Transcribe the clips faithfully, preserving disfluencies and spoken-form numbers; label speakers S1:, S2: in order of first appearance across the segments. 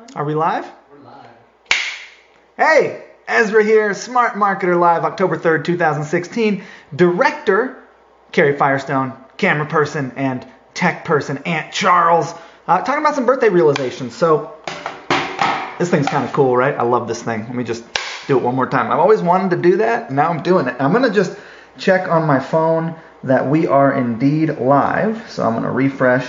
S1: Are we live?
S2: We're live.
S1: Hey, Ezra here, Smart Marketer Live, October third, two thousand sixteen. Director, Carrie Firestone, camera person, and tech person, Aunt Charles. Uh, talking about some birthday realizations. So, this thing's kind of cool, right? I love this thing. Let me just do it one more time. I've always wanted to do that, and now I'm doing it. I'm going to just check on my phone that we are indeed live. So I'm going to refresh,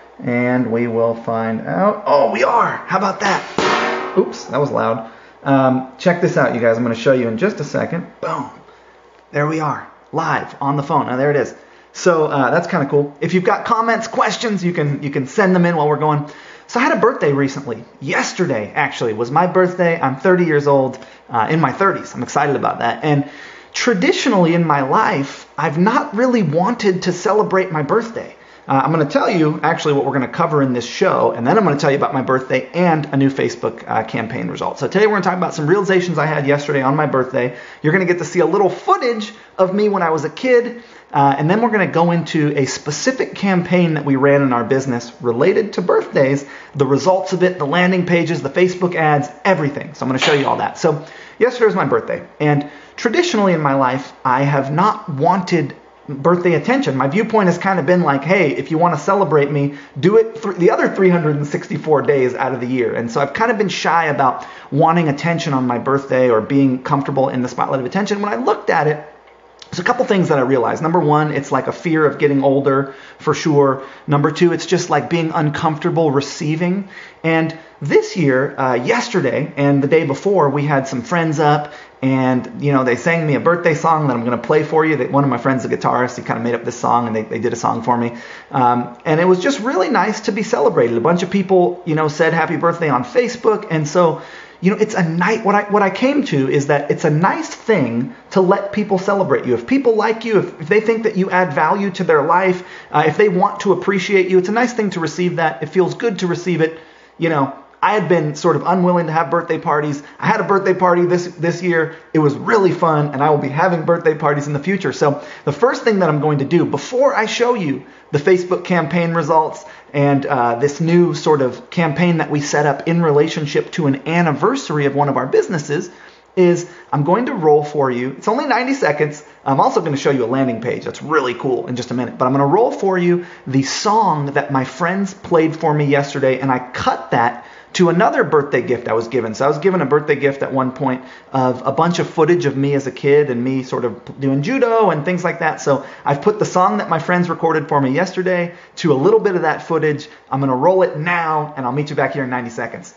S1: and we will find out. Oh, we are! How about that? Oops, that was loud. Um, check this out, you guys. I'm going to show you in just a second. Boom. There we are, live on the phone. Now, there it is. So uh, that's kind of cool. If you've got comments, questions, you can you can send them in while we're going. So I had a birthday recently. Yesterday, actually, was my birthday. I'm thirty years old, uh, in my thirties. I'm excited about that. And traditionally in my life, I've not really wanted to celebrate my birthday. Uh, I'm going to tell you actually what we're going to cover in this show, and then I'm going to tell you about my birthday and a new Facebook uh, campaign result. So today we're going to talk about some realizations I had yesterday on my birthday. You're going to get to see a little footage of me when I was a kid, uh, and then we're going to go into a specific campaign that we ran in our business related to birthdays, the results of it, the landing pages, the Facebook ads, everything. So I'm going to show you all that. So yesterday was my birthday, and traditionally in my life, I have not wanted birthday attention. My viewpoint has kind of been like, hey, if you want to celebrate me, do it th- the other three hundred sixty-four days out of the year. And so I've kind of been shy about wanting attention on my birthday or being comfortable in the spotlight of attention. When I looked at it, there's a couple things that I realized. Number one, it's like a fear of getting older, for sure. Number two, it's just like being uncomfortable receiving. And this year, uh, yesterday and the day before, we had some friends up, and you know they sang me a birthday song that I'm going to play for you. That one of my friends, a guitarist, he kind of made up this song, and they, they did a song for me. Um, and it was just really nice to be celebrated. A bunch of people, you know, said happy birthday on Facebook, and so. You know, it's a night, what I what I came to is that it's a nice thing to let people celebrate you. If people like you, if, if they think that you add value to their life, uh, if they want to appreciate you, it's a nice thing to receive that. It feels good to receive it. You know, I had been sort of unwilling to have birthday parties. I had a birthday party this this year. It was really fun, and I will be having birthday parties in the future. So the first thing that I'm going to do before I show you the Facebook campaign results and uh, this new sort of campaign that we set up in relationship to an anniversary of one of our businesses is I'm going to roll for you. It's only ninety seconds. I'm also going to show you a landing page that's really cool in just a minute. But I'm going to roll for you the song that my friends played for me yesterday, and I cut that to another birthday gift I was given. So I was given a birthday gift at one point of a bunch of footage of me as a kid and me sort of doing judo and things like that. So I've put the song that my friends recorded for me yesterday to a little bit of that footage. I'm going to roll it now, and I'll meet you back here in ninety seconds.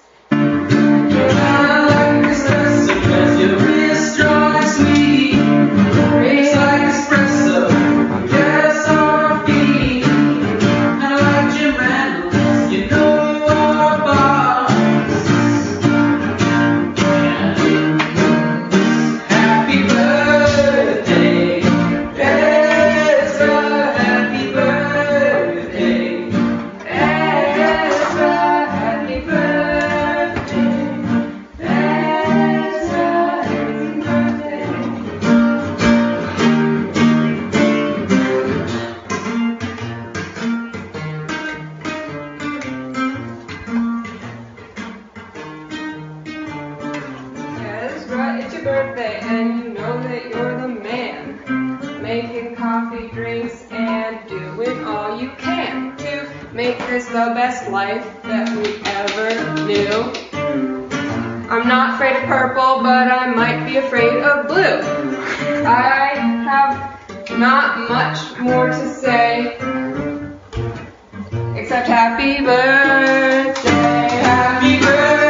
S3: It's your birthday and you know that you're the man, making coffee, drinks, and doing all you can to make this the best life that we ever knew. I'm not afraid of purple, but I might be afraid of blue. I have not much more to say, except happy birthday, happy birthday.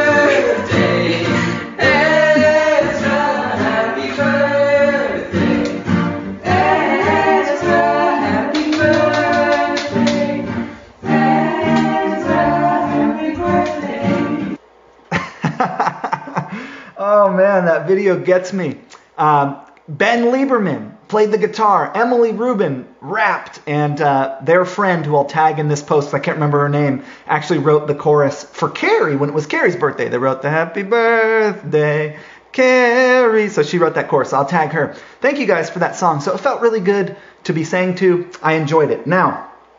S1: Oh man, that video gets me. Um, Ben Lieberman played the guitar. Emily Rubin rapped, and uh, their friend, who I'll tag in this post, I can't remember her name, actually wrote the chorus for Carrie when it was Carrie's birthday. They wrote the happy birthday, Carrie. So she wrote that chorus. So I'll tag her. Thank you guys for that song. So it felt really good to be sang to. I enjoyed it. Now,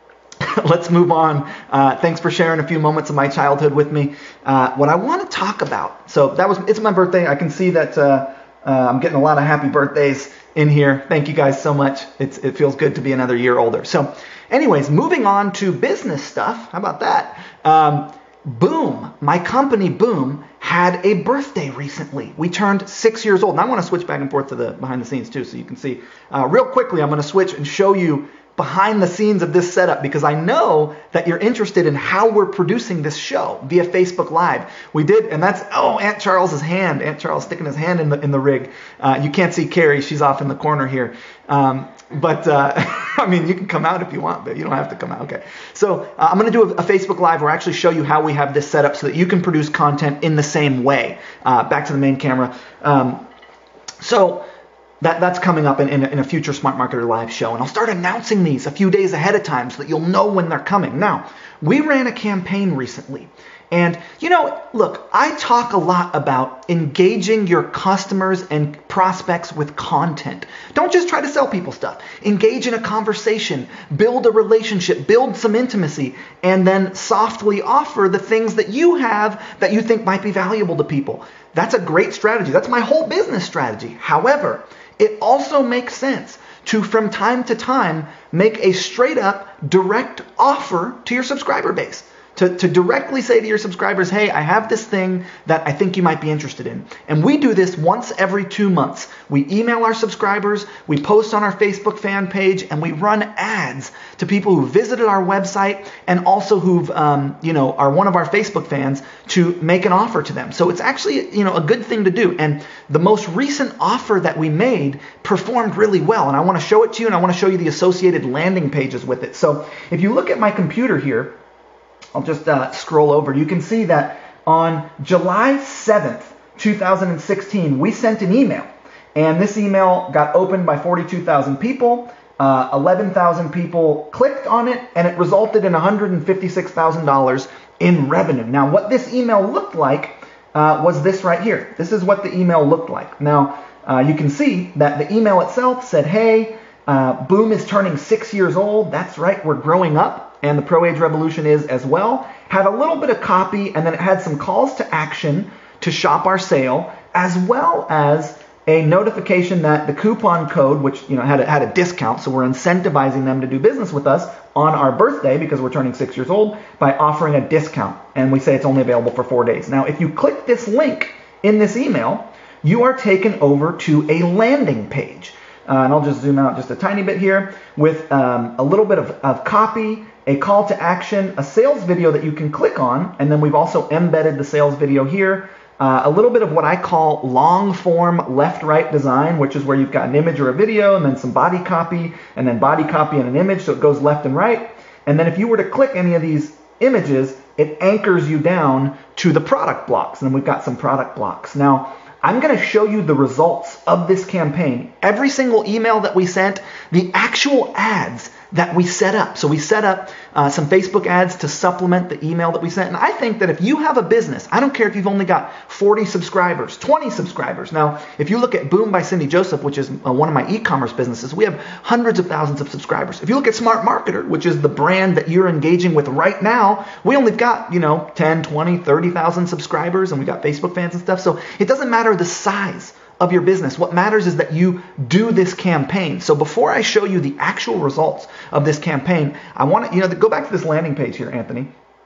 S1: let's move on. Uh, thanks for sharing a few moments of my childhood with me. Uh, what I want to talk about, so that was, it's my birthday. I can see that uh, uh, I'm getting a lot of happy birthdays in here. Thank you guys so much. It's, it feels good to be another year older. So anyways, moving on to business stuff. How about that? Um, Boom, my company Boom had a birthday recently. We turned six years old. And I want to switch back and forth to the behind the scenes too, so you can see. Uh, real quickly, I'm going to switch and show you behind the scenes of this setup, because I know that you're interested in how we're producing this show via Facebook Live. We did, and that's, oh, Aunt Charles's hand. Aunt Charles sticking his hand in the in the rig. Uh, you can't see Carrie. She's off in the corner here. Um, but, uh, I mean, you can come out if you want, but you don't have to come out. Okay. So uh, I'm going to do a, a Facebook Live where I actually show you how we have this set up so that you can produce content in the same way. Uh, back to the main camera. Um, so... That, that's coming up in, in, a, in a future Smart Marketer Live show. And I'll start announcing these a few days ahead of time so that you'll know when they're coming. Now, we ran a campaign recently. And, you know, look, I talk a lot about engaging your customers and prospects with content. Don't just try to sell people stuff. Engage in a conversation, build a relationship, build some intimacy, and then softly offer the things that you have that you think might be valuable to people. That's a great strategy. That's my whole business strategy. However, it also makes sense to, from time to time, make a straight up direct offer to your subscriber base. To, to directly say to your subscribers, hey, I have this thing that I think you might be interested in. And we do this once every two months. We email our subscribers, we post on our Facebook fan page, and we run ads to people who visited our website and also who've, um, you know, are one of our Facebook fans to make an offer to them. So it's actually, you know, a good thing to do. And the most recent offer that we made performed really well. And I want to show it to you, and I want to show you the associated landing pages with it. So if you look at my computer here, I'll just uh, scroll over. You can see that on July seventh, two thousand sixteen, we sent an email. And this email got opened by forty-two thousand people. Uh, eleven thousand people clicked on it, and it resulted in one hundred fifty-six thousand dollars in revenue. Now, what this email looked like uh, was this right here. This is what the email looked like. Now, uh, you can see that the email itself said, hey, uh, Boom is turning six years old. That's right, we're growing up. And the Pro Age Revolution is as well. Had a little bit of copy, and then it had some calls to action to shop our sale, as well as a notification that the coupon code, which you know had a, had a discount, so we're incentivizing them to do business with us on our birthday because we're turning six years old by offering a discount. And we say it's only available for four days. Now, if you click this link in this email, you are taken over to a landing page. Uh, and I'll just zoom out just a tiny bit here with um, a little bit of, of copy, a call to action, a sales video that you can click on, and then we've also embedded the sales video here. Uh, a little bit of what I call long form left-right design, which is where you've got an image or a video and then some body copy and then body copy and an image, so it goes left and right. And then if you were to click any of these images, it anchors you down to the product blocks, and then we've got some product blocks. Now, I'm going to show you the results of this campaign. Every single email that we sent, the actual ads that we set up. So we set up uh, some Facebook ads to supplement the email that we sent. And I think that if you have a business, I don't care if you've only got forty subscribers, twenty subscribers. Now, if you look at Boom by Cindy Joseph, which is uh, one of my e-commerce businesses, we have hundreds of thousands of subscribers. If you look at Smart Marketer, which is the brand that you're engaging with right now, we only got, you know, ten, twenty, thirty thousand subscribers, and we got Facebook fans and stuff. So it doesn't matter the size of your business. What matters is that you do this campaign. So before I show you the actual results of this campaign, I want to, you know, go back to this landing page here, Anthony.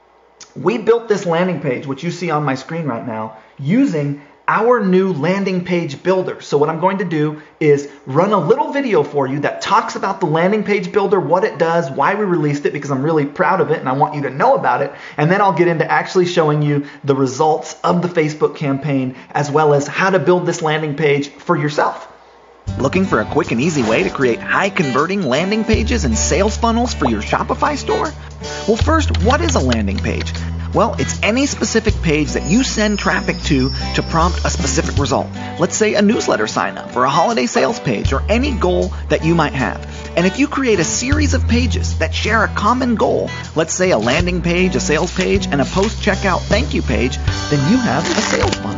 S1: We built this landing page, which you see on my screen right now, using our new landing page builder. So what I'm going to do is run a little video for you that talks about the landing page builder, what it does, why we released it, because I'm really proud of it and I want you to know about it. And then I'll get into actually showing you the results of the Facebook campaign, as well as how to build this landing page for yourself. Looking for a quick and easy way to create high converting landing pages and sales funnels for your Shopify store? Well, first, what is a landing page? Well, it's any specific page that you send traffic to to prompt a specific result. Let's say a newsletter sign up or a holiday sales page or any goal that you might have. And if you create a series of pages that share a common goal, let's say a landing page, a sales page, and a post-checkout thank you page, then you have a sales funnel.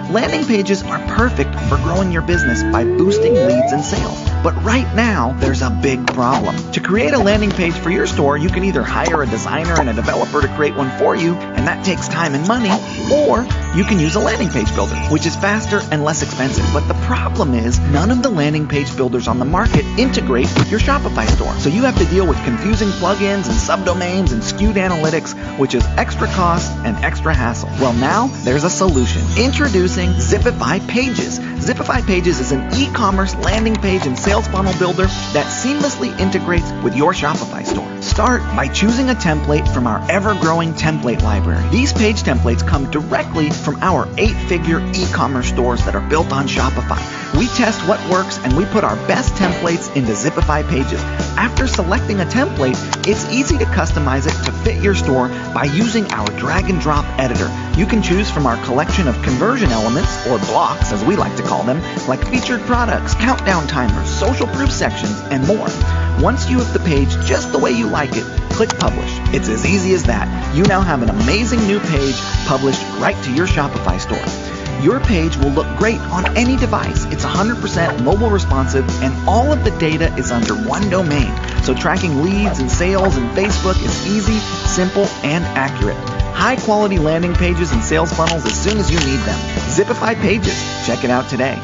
S2: Landing pages are perfect for growing your business by boosting leads and sales. But right now, there's a big problem. To create a landing page for your store, you can either hire a designer and a developer to create one for you, and that takes time and money, or you can use a landing page builder, which is faster and less expensive. But the problem is, none of the landing page builders on the market integrate with your Shopify store. So you have to deal with confusing plugins and subdomains and skewed analytics, which is extra cost and extra hassle. Well, now there's a solution. Introducing Zipify Pages. Zipify Pages is an e-commerce landing page and sales funnel builder that seamlessly integrates with your Shopify store. Start by choosing a template from our ever-growing template library. These page templates come directly from our eight-figure e-commerce stores that are built on Shopify. We test what works and we put our best templates into Zipify Pages. After selecting a template, it's easy to customize it to fit your store by using our drag and drop editor. You can choose from our collection of conversion elements, or blocks as we like to call them, like featured products, countdown timers, social proof sections, and more. Once you have the page just the way you like it, click Publish. It's as easy as that. You now have an amazing new page published right to your Shopify store. Your page will look great on any device. It's one hundred percent mobile responsive, and all of the data is under one domain. So tracking leads and sales in Facebook is easy, simple, and accurate. High quality landing pages and sales funnels as soon as you need them. Zipify Pages. Check it out today.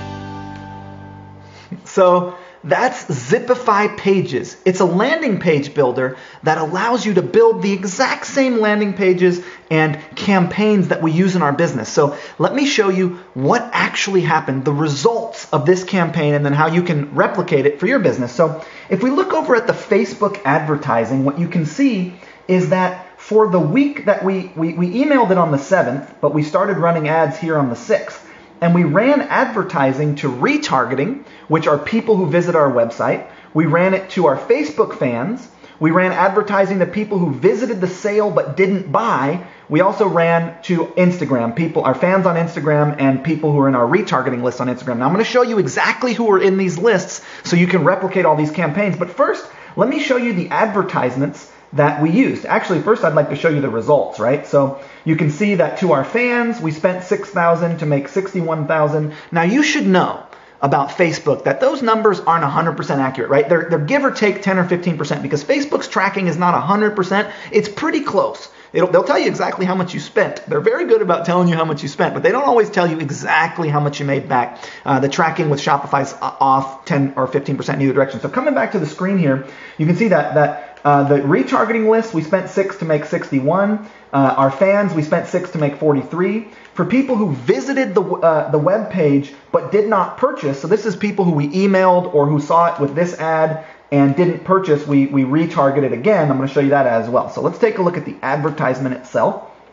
S1: So that's Zipify Pages. It's a landing page builder that allows you to build the exact same landing pages and campaigns that we use in our business. So let me show you what actually happened, the results of this campaign, and then how you can replicate it for your business. So if we look over at the Facebook advertising, what you can see is that for the week that we, we, we emailed it on the seventh, but we started running ads here on the sixth. And we ran advertising to retargeting, which are people who visit our website. We ran it to our Facebook fans. We ran advertising to people who visited the sale but didn't buy. We also ran to Instagram, people, our fans on Instagram, and people who are in our retargeting list on Instagram. Now I'm going to show you exactly who are in these lists so you can replicate all these campaigns. But first, let me show you the advertisements that we used. Actually, first I'd like to show you the results, right? So you can see that to our fans, we spent six thousand dollars to make sixty-one thousand dollars. Now you should know about Facebook that those numbers aren't one hundred percent accurate, right? They're, they're give or take ten or fifteen percent because Facebook's tracking is not one hundred percent. It's pretty close. It'll, they'll tell you exactly how much you spent. They're very good about telling you how much you spent, but they don't always tell you exactly how much you made back. Uh, the tracking with Shopify's off ten or fifteen percent in either direction. So coming back to the screen here, you can see that that Uh, the retargeting list, we spent six to make sixty-one. Uh, our fans, we spent six to make forty-three. For people who visited the uh, the web page but did not purchase, so this is people who we emailed or who saw it with this ad and didn't purchase, we, we retargeted again. I'm going to show you that as well. So let's take a look at the advertisement itself.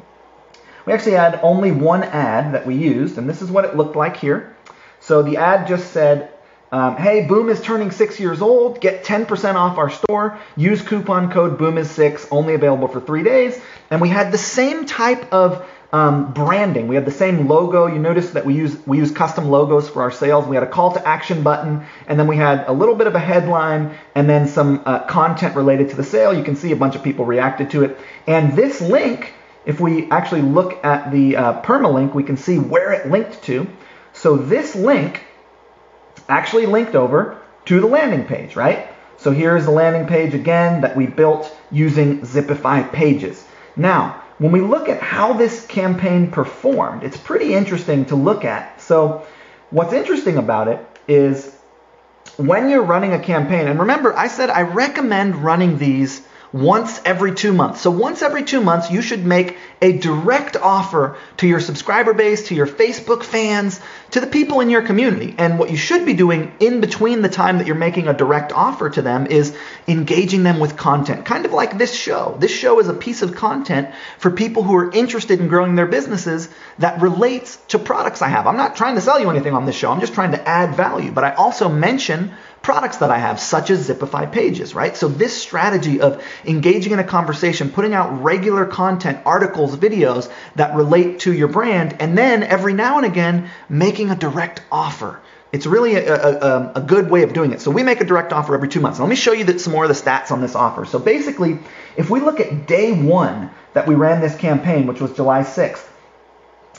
S1: We actually had only one ad that we used, and this is what it looked like here. So the ad just said, Um, hey, Boom is turning six years old. Get ten percent off our store. Use coupon code boom is six, only available for three days. And we had the same type of um, branding. We had the same logo. You notice that we use we use custom logos for our sales. We had a call to action button, and then we had a little bit of a headline, and then some uh, content related to the sale. You can see a bunch of people reacted to it. And this link, if we actually look at the uh, permalink, we can see where it linked to. So this link actually linked over to the landing page, right? So here's the landing page again that we built using Zipify Pages. Now, when we look at how this campaign performed, it's pretty interesting to look at. So what's interesting about it is when you're running a campaign, and remember, I said I recommend running these once every two months. So once every two months, you should make a direct offer to your subscriber base, to your Facebook fans, to the people in your community. And what you should be doing in between the time that you're making a direct offer to them is engaging them with content, kind of like this show. This show is a piece of content for people who are interested in growing their businesses that relates to products I have. I'm not trying to sell you anything on this show. I'm just trying to add value. But I also mention products that I have, such as Zipify Pages, right? So this strategy of engaging in a conversation, putting out regular content, articles, videos that relate to your brand, and then every now and again, making a direct offer. It's really a, a, a good way of doing it. So we make a direct offer every two months. Let me show you that some more of the stats on this offer. So basically, if we look at day one that we ran this campaign, which was July sixth,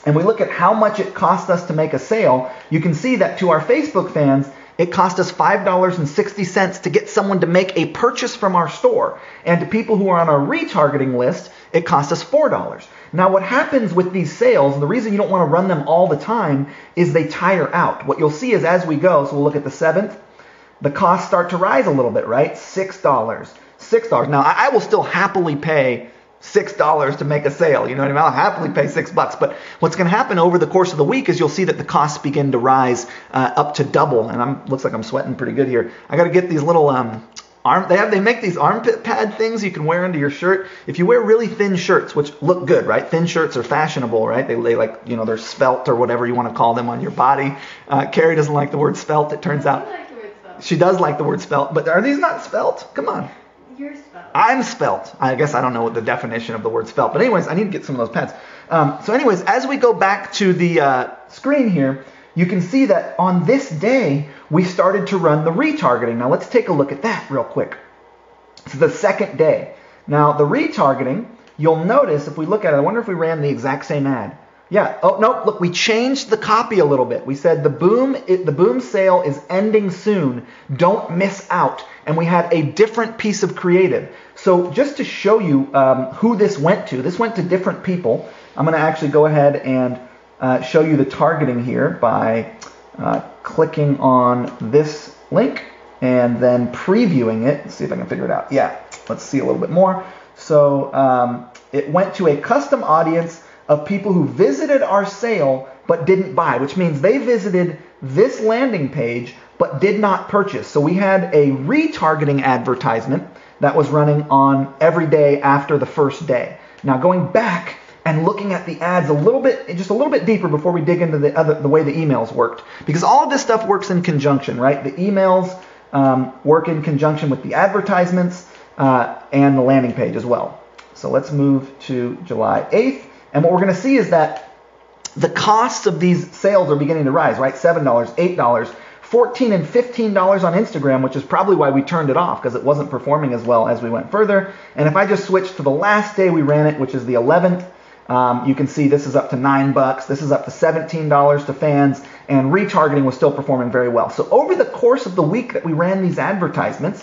S1: and we look at how much it cost us to make a sale, you can see that to our Facebook fans, it cost us five dollars and sixty cents to get someone to make a purchase from our store. And to people who are on our retargeting list, it cost us four dollars. Now what happens with these sales, the reason you don't want to run them all the time, is they tire out. What you'll see is as we go, so we'll look at the seventh, the costs start to rise a little bit, right? six dollars. six dollars. Now I, I will still happily pay six dollars to make a sale. You know what I mean? I'll happily pay six bucks. But what's going to happen over the course of the week is you'll see that the costs begin to rise uh, up to double. And I'm looks like I'm sweating pretty good here. I got to get these little um arm. They have they make these armpit pad things you can wear under your shirt. If you wear really thin shirts, which look good, right? Thin shirts are fashionable, right? They, they like you know they're svelte or whatever you want to call them on your body. Uh, Carrie doesn't like the word svelte. It turns out
S3: I like the word svelte.
S1: She does like the word svelte. But are these not svelte? Come on.
S3: You're svelte.
S1: I'm svelte. I guess I don't know what the definition of the word svelte. But anyways, I need to get some of those pads. Um, so anyways, as we go back to the uh, screen here, you can see that on this day, we started to run the retargeting. Now let's take a look at that real quick. It's the second day. Now the retargeting, you'll notice if we look at it, I wonder if we ran the exact same ad. Yeah. Oh, no, look, we changed the copy a little bit. We said the boom, it, the boom sale is ending soon. Don't miss out. And we had a different piece of creative. So just to show you um, who this went to, this went to different people. I'm going to actually go ahead and uh, show you the targeting here by uh, clicking on this link and then previewing it. Let's see if I can figure it out. Yeah, let's see a little bit more. So um, it went to a custom audience of people who visited our sale but didn't buy, which means they visited this landing page but did not purchase. So we had a retargeting advertisement that was running on every day after the first day. Now going back and looking at the ads a little bit, just a little bit deeper before we dig into the other, the way the emails worked, because all of this stuff works in conjunction, right? The emails um, work in conjunction with the advertisements uh, and the landing page as well. So let's move to July eighth. And what we're going to see is that the costs of these sales are beginning to rise, right? seven dollars, eight dollars, fourteen dollars and fifteen dollars on Instagram, which is probably why we turned it off, because it wasn't performing as well as we went further. And if I just switch to the last day we ran it, which is the eleventh, um, you can see this is up to nine bucks. This is up to seventeen dollars to fans, and retargeting was still performing very well. So over the course of the week that we ran these advertisements,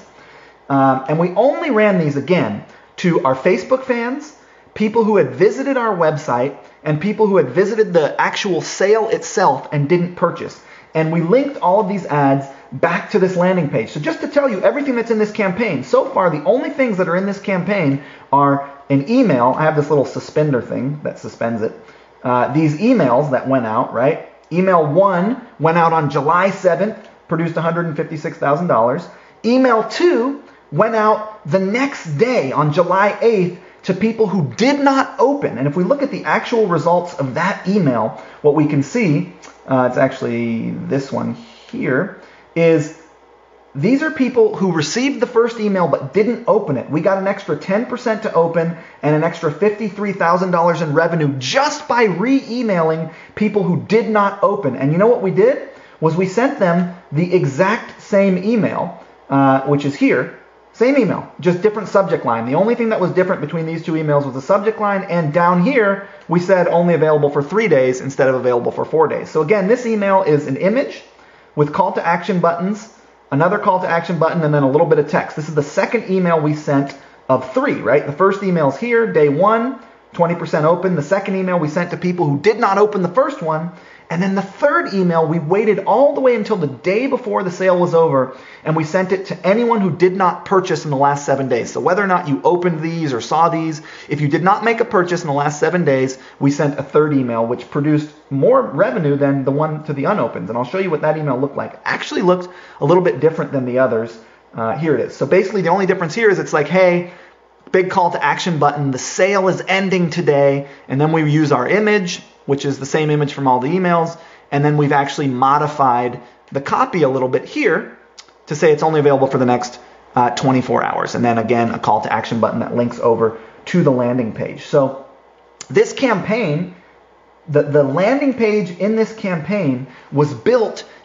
S1: um, and we only ran these again to our Facebook fans, people who had visited our website, and people who had visited the actual sale itself and didn't purchase. And we linked all of these ads back to this landing page. So just to tell you everything that's in this campaign, so far the only things that are in this campaign are an email. I have this little suspender thing that suspends it. Uh, these emails that went out, right? Email one went out on July seventh, produced one hundred fifty-six thousand dollars. Email two went out the next day on July eighth, to people who did not open. And if we look at the actual results of that email, what we can see, uh, it's actually this one here, is these are people who received the first email but didn't open it. We got an extra ten percent to open and an extra fifty-three thousand dollars in revenue just by re-emailing people who did not open. And you know what we did? Was we sent them the exact same email, uh, which is here. Same email, just different subject line. The only thing that was different between these two emails was the subject line, and down here we said only available for three days instead of available for four days. So again, this email is an image with call to action buttons, another call to action button, and then a little bit of text. This is the second email we sent of three, right? The first email is here, day one, twenty percent open. The second email we sent to people who did not open the first one. And then the third email, we waited all the way until the day before the sale was over, and we sent it to anyone who did not purchase in the last seven days. So whether or not you opened these or saw these, if you did not make a purchase in the last seven days, we sent a third email, which produced more revenue than the one to the unopened. And I'll show you what that email looked like. Actually looked a little bit different than the others. Uh, here it is. So basically the only difference here is it's like, hey, big call to action button, the sale is ending today, and then we use our image, which is the same image from all the emails, and then we've actually modified the copy a little bit here to say it's only available for the next uh, twenty-four hours. And then again, a call to action button that links over to the landing page. So this campaign, the, the landing page in this campaign was built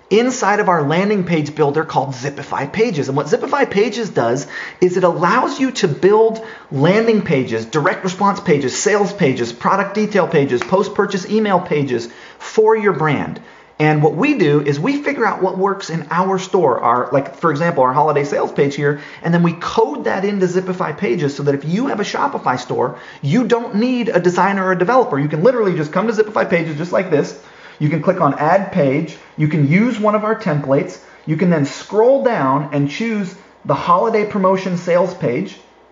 S1: inside of our landing page builder called Zipify Pages. And what Zipify Pages does is it allows you to build landing pages, direct response pages, sales pages, product detail pages, post-purchase email pages for your brand. And what we do is we figure out what works in our store, our, like for example, our holiday sales page here, and then we code that into Zipify Pages so that if you have a Shopify store, you don't need a designer or a developer. You can literally just come to Zipify Pages just like this. You can click on Add Page. You can use one of our templates. You can then scroll down and choose the holiday promotion sales page.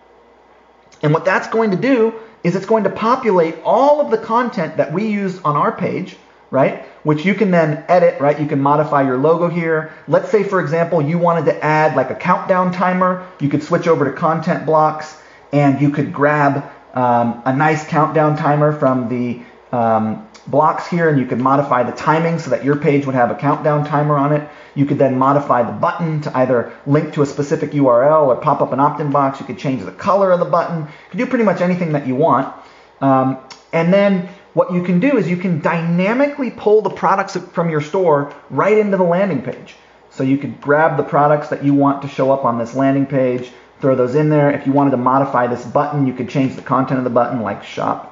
S1: And what that's going to do is it's going to populate all of the content that we use on our page, right? Which you can then edit, right? You can modify your logo here. Let's say, for example, you wanted to add like a countdown timer. You could switch over to content blocks and you could grab um, a nice countdown timer from the um, blocks here, and you could modify the timing so that your page would have a countdown timer on it. You could then modify the button to either link to a specific U R L or pop up an opt-in box. You could change the color of the button. You can do pretty much anything that you want. Um, and then what you can do is you can dynamically pull the products from your store right into the landing page. So you could grab the products that you want to show up on this landing page, throw those in there. If you wanted to modify this button, you could change the content of the button, like shop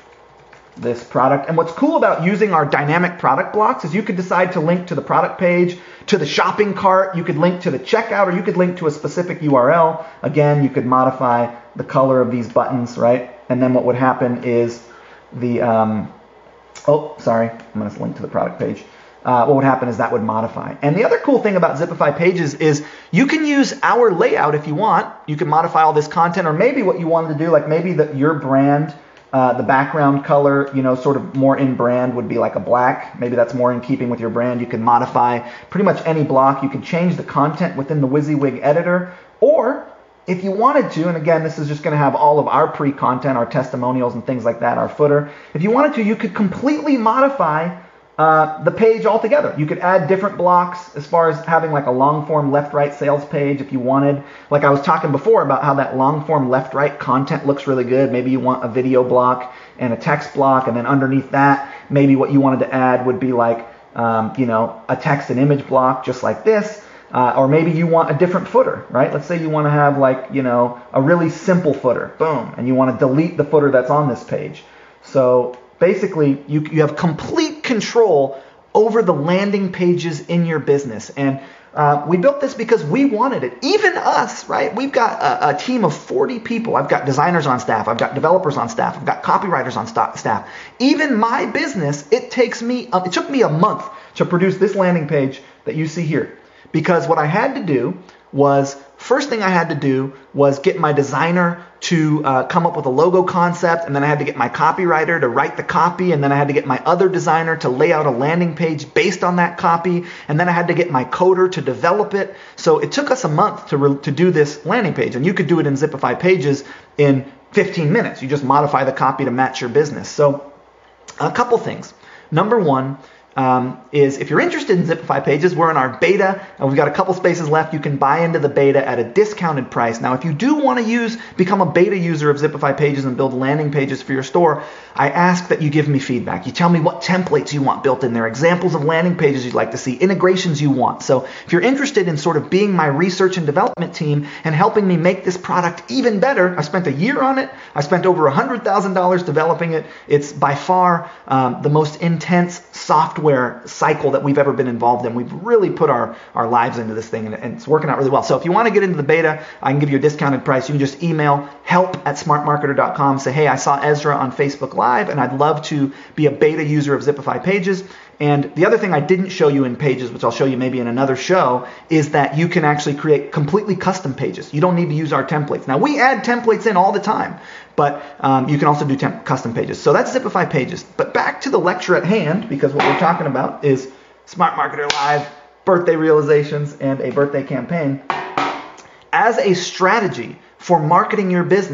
S1: this product. And what's cool about using our dynamic product blocks is you could decide to link to the product page, to the shopping cart, you could link to the checkout, or you could link to a specific U R L. Again, you could modify the color of these buttons, right? And then what would happen is the, um, oh, sorry, I'm going to link to the product page. Uh, what would happen is that would modify. And the other cool thing about Zipify Pages is you can use our layout if you want. You can modify all this content, or maybe what you wanted to do, like maybe that your brand, Uh, the background color, you know, sort of more in brand would be like a black. Maybe that's more in keeping with your brand. You can modify pretty much any block. You can change the content within the WYSIWYG editor. Or if you wanted to, and again, this is just going to have all of our pre-content, our testimonials and things like that, our footer. If you wanted to, you could completely modify uh, the page altogether. You could add different blocks as far as having like a long form left-right sales page if you wanted. Like I was talking before about how that long form left-right content looks really good. Maybe you want a video block and a text block, and then underneath that, maybe what you wanted to add would be like, um, you know, a text and image block just like this. Uh, or maybe you want a different footer, right? Let's say you want to have like, you know, a really simple footer, boom, and you want to delete the footer that's on this page. So basically, you, you have complete control over the landing pages in your business. And uh, we built this because we wanted it. Even us, right? We've got a, a team of forty people. I've got designers on staff. I've got developers on staff. I've got copywriters on st- staff. Even my business, it takes me, uh, it took me a month to produce this landing page that you see here. Because what I had to do was, first thing I had to do was get my designer to uh, come up with a logo concept, and then I had to get my copywriter to write the copy, and then I had to get my other designer to lay out a landing page based on that copy, and then I had to get my coder to develop it. So it took us a month to, re- to do this landing page, and you could do it in Zipify Pages in fifteen minutes. You just modify the copy to match your business. So a couple things. Number one, Um, is if you're interested in Zipify Pages, we're in our beta, and we've got a couple spaces left. You can buy into the beta at a discounted price. Now, if you do want to use, become a beta user of Zipify Pages and build landing pages for your store, I ask that you give me feedback. You tell me what templates you want built in there, examples of landing pages you'd like to see, integrations you want. So if you're interested in sort of being my research and development team and helping me make this product even better, I spent a year on it. I spent over one hundred thousand dollars developing it. It's by far um, the most intense software cycle that we've ever been involved in. We've really put our, our lives into this thing, and, and it's working out really well. So if you want to get into the beta, I can give you a discounted price. You can just email help at smart marketer dot com. Say, hey, I saw Ezra on Facebook Live, and I'd love to be a beta user of Zipify Pages. And the other thing I didn't show you in Pages, which I'll show you maybe in another show, is that you can actually create completely custom pages. You don't need to use our templates. Now, we add templates in all the time, but um, you can also do temp- custom pages. So that's Zipify Pages. But back to the lecture at hand, because what we're talking about is Smart Marketer Live, birthday realizations, and a birthday campaign. As a strategy for marketing your business,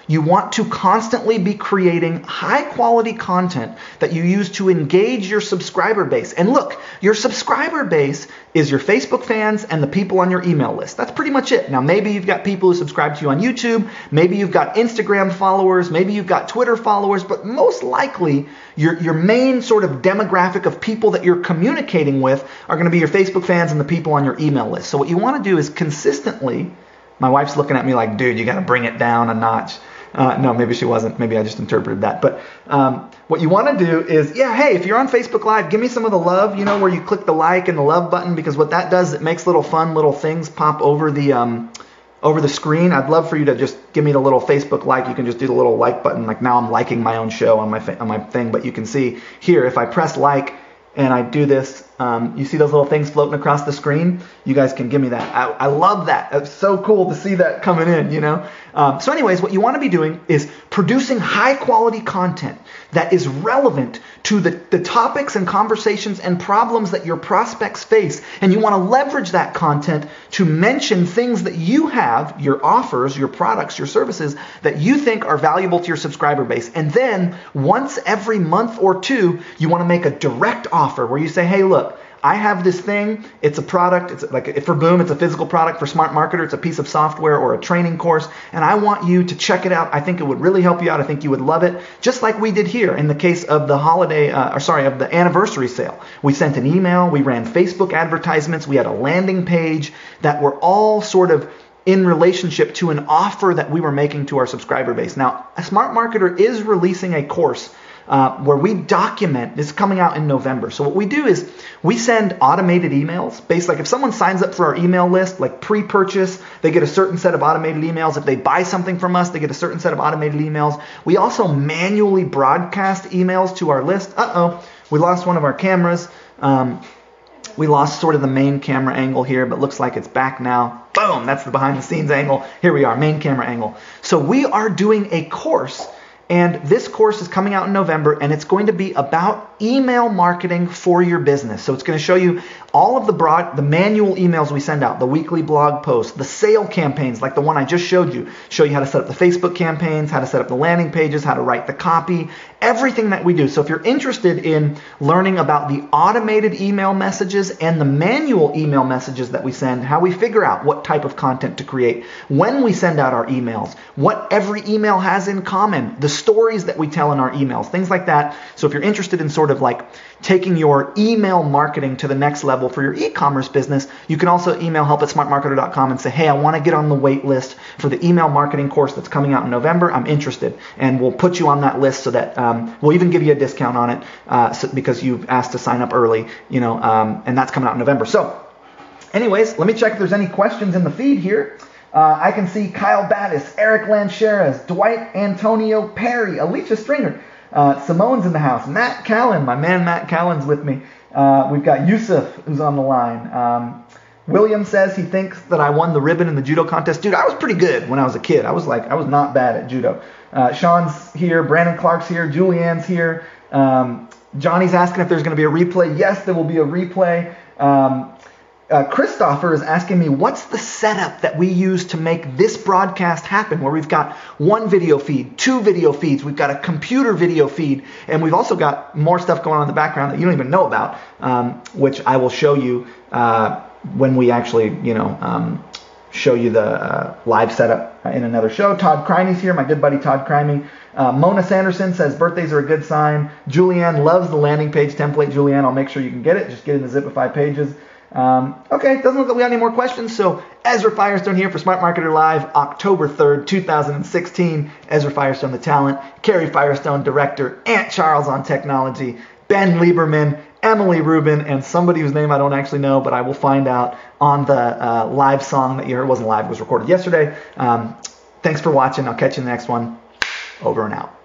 S1: You want to constantly be creating high quality content that you use to engage your subscriber base. And look, your subscriber base is your Facebook fans and the people on your email list. That's pretty much it. Now, maybe you've got people who subscribe to you on YouTube. Maybe you've got Instagram followers. Maybe you've got Twitter followers. But most likely, your, your main sort of demographic of people that you're communicating with are going to be your Facebook fans and the people on your email list. So what you want to do is consistently, my wife's looking at me like, dude, you got to bring it down a notch. Uh, no, maybe she wasn't. Maybe I just interpreted that. But um, what you want to do is, yeah, hey, if you're on Facebook Live, give me some of the love, you know, where you click the like and the love button, because what that does, it makes little fun little things pop over the um, over the screen. I'd love for you to just give me the little Facebook like. You can just do the little like button. Like now I'm liking my own show on my fa- on my thing. But you can see here, if I press like and I do this, um, you see those little things floating across the screen? You guys can give me that. I, I love that. It's so cool to see that coming in, you know? Um, so anyways, what you want to be doing is producing high quality content that is relevant to the, the topics and conversations and problems that your prospects face. And you want to leverage that content to mention things that you have, your offers, your products, your services, that you think are valuable to your subscriber base. And then once every month or two, you want to make a direct offer where you say, hey, look, I have this thing. It's a product. It's like for Boom, it's a physical product. For Smart Marketer, it's a piece of software or a training course. And I want you to check it out. I think it would really help you out. I think you would love it. Just like we did here in the case of the holiday, uh, or sorry, of the anniversary sale. We sent an email. We ran Facebook advertisements. We had a landing page that were all sort of in relationship to an offer that we were making to our subscriber base. Now, a Smart Marketer is releasing a course Uh, where we document, this is coming out in November. So what we do is we send automated emails based, like if someone signs up for our email list, like pre-purchase, they get a certain set of automated emails. If they buy something from us, they get a certain set of automated emails. We also manually broadcast emails to our list. Uh-oh, we lost one of our cameras. Um, we lost sort of the main camera angle here, but looks like it's back now. Boom, that's the behind the scenes angle. Here we are, main camera angle. So we are doing a course. And this course is coming out in November, and it's going to be about email marketing for your business. So it's going to show you all of the broad, the manual emails we send out, the weekly blog posts, the sale campaigns like the one I just showed you, show you how to set up the Facebook campaigns, how to set up the landing pages, how to write the copy, everything that we do. So if you're interested in learning about the automated email messages and the manual email messages that we send, how we figure out what type of content to create, when we send out our emails, what every email has in common, the stories that we tell in our emails, things like that. So if you're interested in sort of like taking your email marketing to the next level for your e-commerce business, you can also email help at smart marketer dot com and say, hey, I want to get on the wait list for the email marketing course that's coming out in November. I'm interested. And we'll put you on that list so that um, we'll even give you a discount on it uh, so, because you've asked to sign up early, you know, um, and that's coming out in November. So anyways, let me check if there's any questions in the feed here. Uh, I can see Kyle Battis, Eric Lancheras, Dwight Antonio Perry, Alicia Stringer, uh, Simone's in the house, Matt Callan, my man Matt Callan's with me. Uh, we've got Yusuf who's on the line. Um, William says he thinks that I won the ribbon in the judo contest. Dude, I was pretty good when I was a kid. I was like, I was not bad at judo. Uh, Sean's here, Brandon Clark's here, Julianne's here. Um, Johnny's asking if there's going to be a replay. Yes, there will be a replay. Um, Uh, Christopher is asking me, what's the setup that we use to make this broadcast happen, where we've got one video feed, two video feeds, we've got a computer video feed, and we've also got more stuff going on in the background that you don't even know about, um, which I will show you uh, when we actually, you know, um, show you the uh, live setup in another show. Todd Crimey's here, my good buddy Todd Crimey. Uh, Mona Sanderson says birthdays are a good sign. Julianne loves the landing page template. Julianne, I'll make sure you can get it. Just get in the Zipify pages. Um, okay, doesn't look like we have any more questions. So Ezra Firestone here for Smart Marketer Live, October third, two thousand sixteen. Ezra Firestone, the talent. Carrie Firestone, director. Ant Charles on technology. Ben Lieberman, Emily Rubin, and somebody whose name I don't actually know, but I will find out on the uh, live song that you heard. It wasn't live, it was recorded yesterday. Um, thanks for watching. I'll catch you in the next one. Over and out.